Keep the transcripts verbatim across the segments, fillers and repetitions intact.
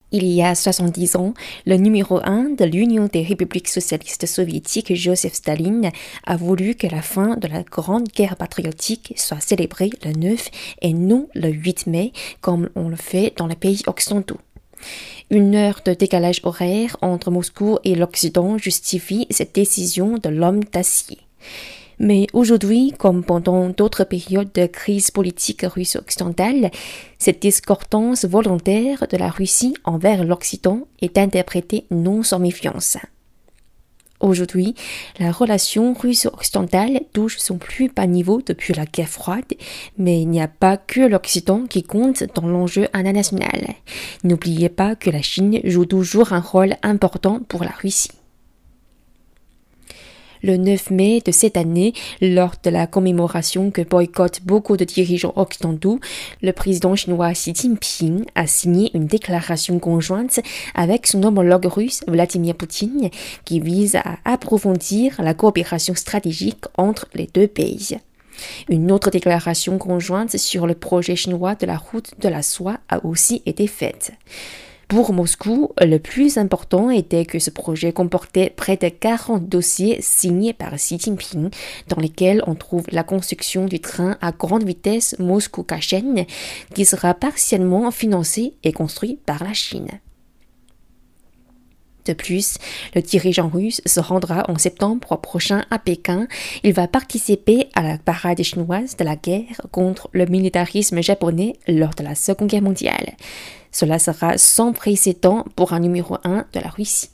Il y a soixante-dix ans, le numéro un de l'Union des républiques socialistes soviétiques, Joseph Staline, a voulu que la fin de la Grande Guerre patriotique soit célébrée le neuf et non le huit mai, comme on le fait dans les pays occidentaux. Une heure de décalage horaire entre Moscou et l'Occident justifie cette décision de l'homme d'acier. Mais aujourd'hui, comme pendant d'autres périodes de crise politique russe occidentale, cette discordance volontaire de la Russie envers l'Occident est interprétée non sans méfiance. Aujourd'hui, la relation russo-occidentale touche son plus bas niveau depuis la guerre froide, mais il n'y a pas que l'Occident qui compte dans l'enjeu international. N'oubliez pas que la Chine joue toujours un rôle important pour la Russie. Le neuf mai de cette année, lors de la commémoration que boycottent beaucoup de dirigeants occidentaux, le président chinois Xi Jinping a signé une déclaration conjointe avec son homologue russe Vladimir Poutine qui vise à approfondir la coopération stratégique entre les deux pays. Une autre déclaration conjointe sur le projet chinois de la route de la soie a aussi été faite. Pour Moscou, le plus important était que ce projet comportait près de quarante dossiers signés par Xi Jinping, dans lesquels on trouve la construction du train à grande vitesse Moscou-Kashen, qui sera partiellement financé et construit par la Chine. De plus, le dirigeant russe se rendra en septembre prochain à Pékin. Il va participer à la parade chinoise de la guerre contre le militarisme japonais lors de la Seconde Guerre mondiale. Cela sera sans précédent pour un numéro un de la Russie.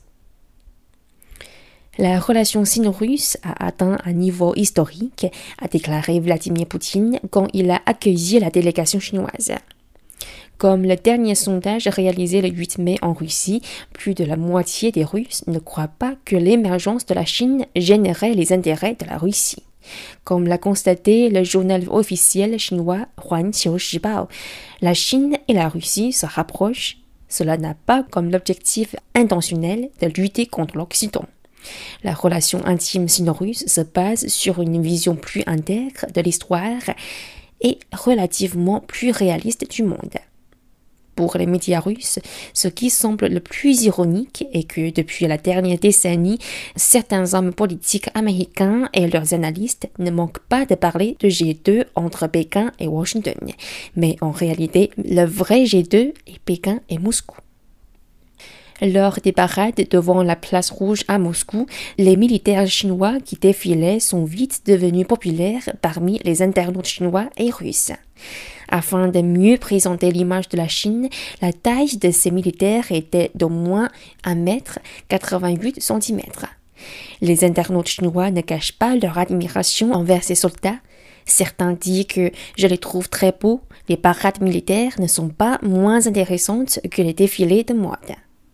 La relation sino-russe a atteint un niveau historique, a déclaré Vladimir Poutine quand il a accueilli la délégation chinoise. Comme le dernier sondage réalisé le huit mai en Russie, plus de la moitié des Russes ne croient pas que l'émergence de la Chine générait les intérêts de la Russie. Comme l'a constaté le journal officiel chinois Huanqiu Shibao, la Chine et la Russie se rapprochent. Cela n'a pas comme l'objectif intentionnel de lutter contre l'Occident. La relation intime sino-russe se base sur une vision plus intègre de l'histoire et relativement plus réaliste du monde. Pour les médias russes, ce qui semble le plus ironique est que depuis la dernière décennie, certains hommes politiques américains et leurs analystes ne manquent pas de parler de G deux entre Pékin et Washington. Mais en réalité, le vrai G deux est Pékin et Moscou. Lors des parades devant la place rouge à Moscou, les militaires chinois qui défilaient sont vite devenus populaires parmi les internautes chinois et russes. Afin de mieux présenter l'image de la Chine, la taille de ces militaires était d'au moins un mètre quatre-vingt-huit centimètres. Les internautes chinois ne cachent pas leur admiration envers ces soldats. Certains disent que je les trouve très beaux. Les parades militaires ne sont pas moins intéressantes que les défilés de mode.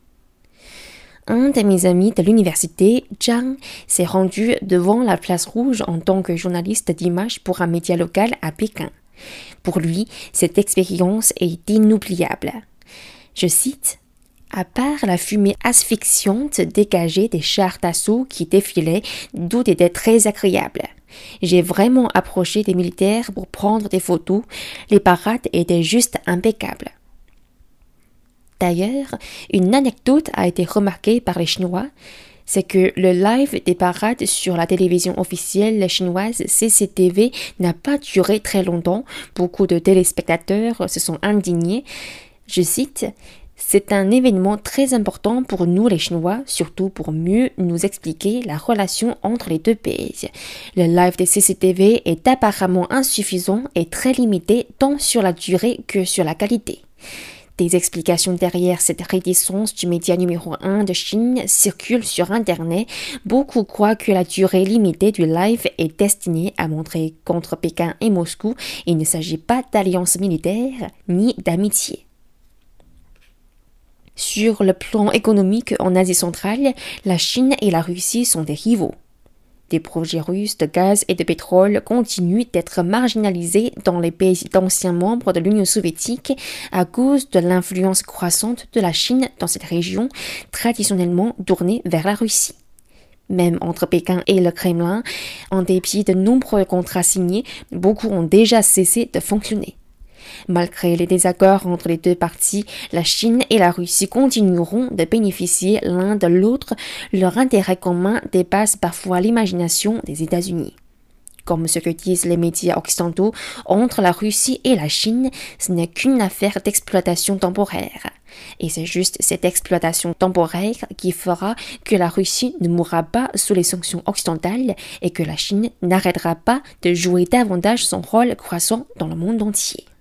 Un de mes amis de l'université, Zhang, s'est rendu devant la place rouge en tant que journaliste d'image pour un média local à Pékin. Pour lui, cette expérience est inoubliable. Je cite, « À part la fumée asphyxiante dégagée des chars d'assaut qui défilaient, tout était très agréable. J'ai vraiment approché des militaires pour prendre des photos. Les parades étaient juste impeccables. » D'ailleurs, une anecdote a été remarquée par les Chinois, c'est que le live des parades sur la télévision officielle chinoise C C T V n'a pas duré très longtemps. Beaucoup de téléspectateurs se sont indignés. Je cite, « C'est un événement très important pour nous les Chinois, surtout pour mieux nous expliquer la relation entre les deux pays. Le live des C C T V est apparemment insuffisant et très limité tant sur la durée que sur la qualité. » Des explications derrière cette réticence du média numéro un de Chine circulent sur Internet. Beaucoup croient que la durée limitée du live est destinée à montrer qu'entre Pékin et Moscou, il ne s'agit pas d'alliance militaire ni d'amitié. Sur le plan économique en Asie centrale, la Chine et la Russie sont des rivaux. Des projets russes de gaz et de pétrole continuent d'être marginalisés dans les pays d'anciens membres de l'Union soviétique à cause de l'influence croissante de la Chine dans cette région traditionnellement tournée vers la Russie. Même entre Pékin et le Kremlin, en dépit de nombreux contrats signés, beaucoup ont déjà cessé de fonctionner. Malgré les désaccords entre les deux parties, la Chine et la Russie continueront de bénéficier l'un de l'autre. Leur intérêt commun dépasse parfois l'imagination des États-Unis. Comme ce que disent les médias occidentaux, entre la Russie et la Chine, ce n'est qu'une affaire d'exploitation temporaire. Et c'est juste cette exploitation temporaire qui fera que la Russie ne mourra pas sous les sanctions occidentales et que la Chine n'arrêtera pas de jouer davantage son rôle croissant dans le monde entier.